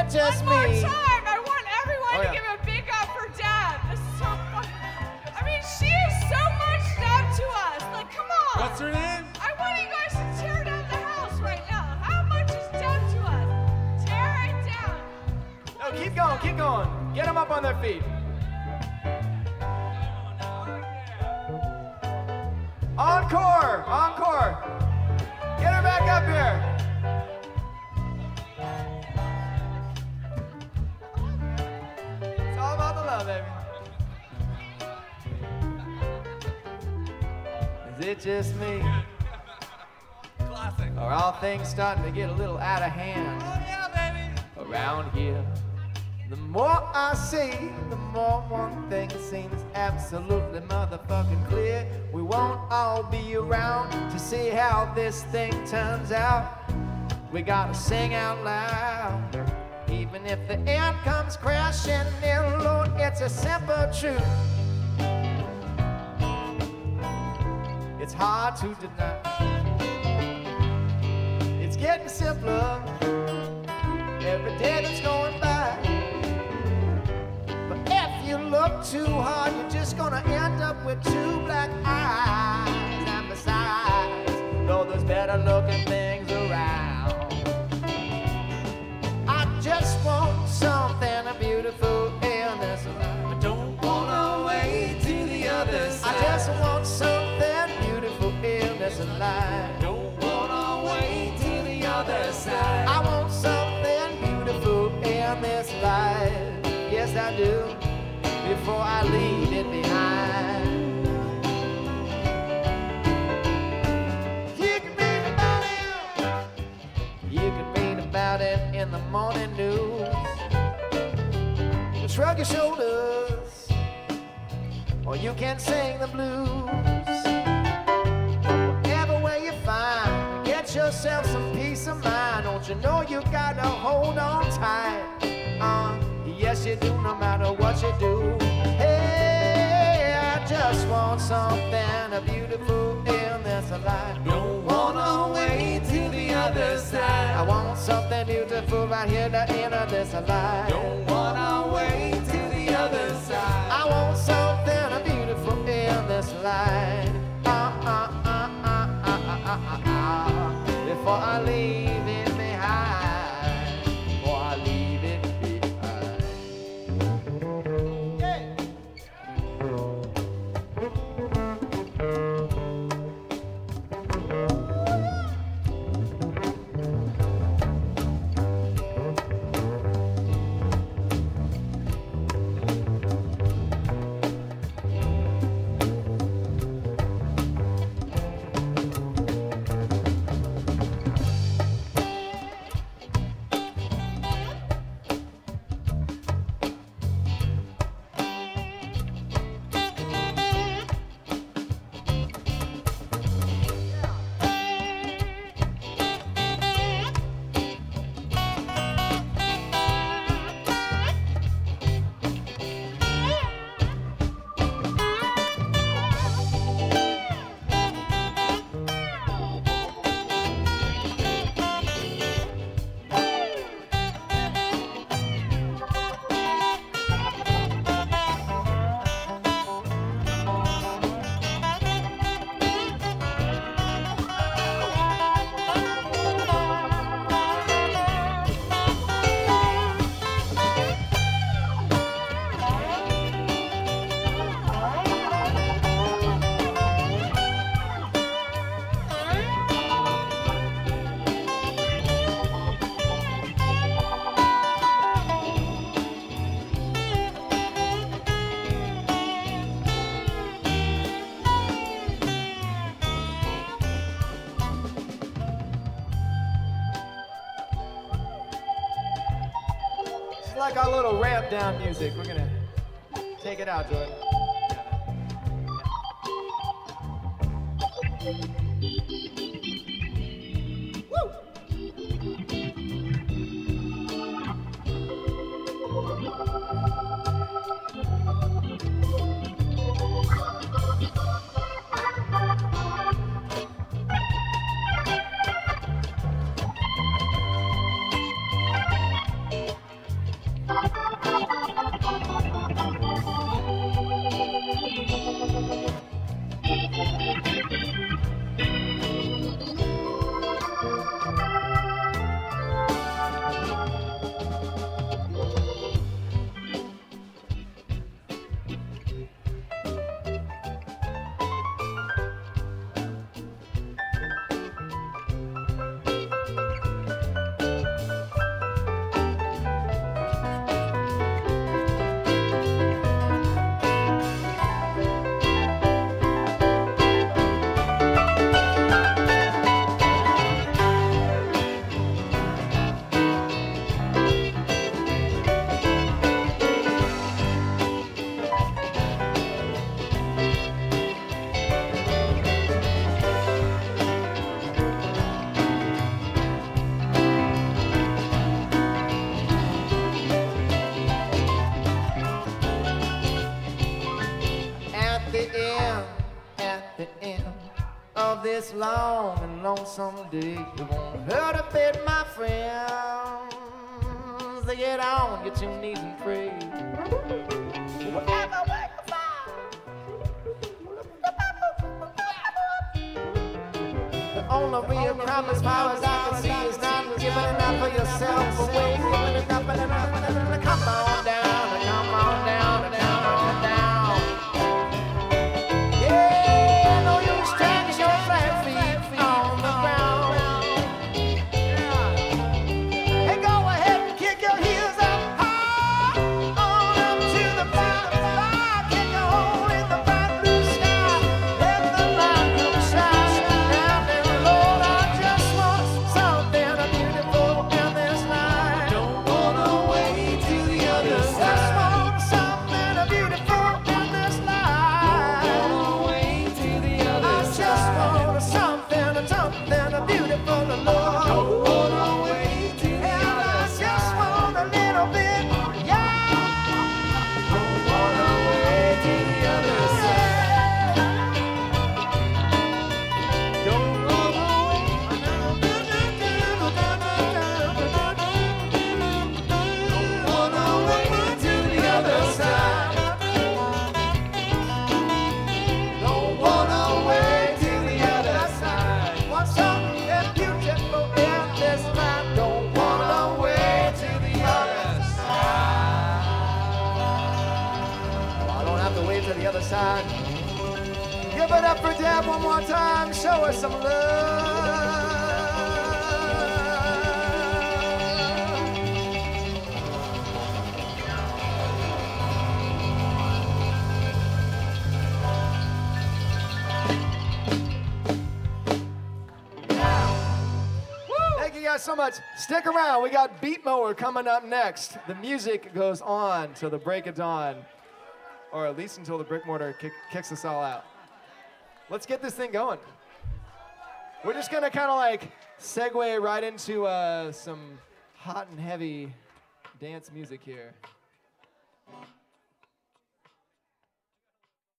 it just One more me? time, I want everyone to give a big up for Deb. This is so fun. I mean, she is so much Deb to us. Like, come on. What's her name? I want you guys to tear down the house right now. How much is Deb to us? Tear it down. No, keep going, keep going. Get them up on their feet. Encore, encore. Get her back up here. It's all about the love, baby. Is it just me? Classic. Are all things starting to get a little out of hand Oh yeah, baby. around here? The more I see, the more one thing seems absolutely motherfucking clear. We won't all be around to see how this thing turns out. We gotta sing out loud, even if the end comes crashing in, Lord, it's a simple truth. It's hard to deny. It's getting simpler every day that's going by. But if you look too hard, you're just gonna end up with two black eyes. And besides, though there's better looking things around, I just want something beautiful in this life. I don't wanna wait to the other side. I just want something beautiful in this life. Don't wanna wait to the other side. I want something beautiful in this life. Yes, I do. Before I leave it behind. You can read about it. You can read about it in the morning news. You shrug your shoulders, or you can sing the blues. Whatever way you find, get yourself some peace of mind. Don't you know you gotta hold on tight? Yes, you do, no matter what you do. Hey, I just want something beautiful in this life. Don't wanna wait to the other side. I want something beautiful right here at the end of this life. Don't wanna wait to the other side. I want something beautiful in this life. Before I leave it behind. Before I leave it behind. Yeah. It's like our little ramp down music. We're gonna take it out, Jordan. Woo! this long and lonesome day. It won't hurt a bit, my friends, to get on your two knees and pray. Whatever way you find. The only real crime, as far as I can see, is not giving enough of yourself away. Giving enough and enough and enough. Come on down, come on down, down, down. Yeah, no use dragging your flat feet on the ground. Hey, go ahead and kick your heels up high, on up to the bright fire. Kick a hole in the bright blue sky. Let the light come shine down and Lord, I just want something beautiful in this life. Don't wanna wait till the other Just side. want something beautiful in this life. Don't wanna wait till the I other just side. want something beautiful, Lord. Don't wanna wait till the And I other just side. want a little bit, yeah. Don't wanna wait till the other side. Don't wanna wait. Wanna wait till the other side. Don't wanna wait till the other side. Want something beautiful in this life. Don't wanna wait till the other side. Well, I don't have to wait till the other side. Give it up for Deb one more time. Show us some love. Thank you guys so much. Stick around. We got Beat Mower coming up next. The music goes on till the break of dawn, or at least until the brick mortar kicks us all out. Let's get this thing going. We're just gonna kind of like segue right into some hot and heavy dance music here.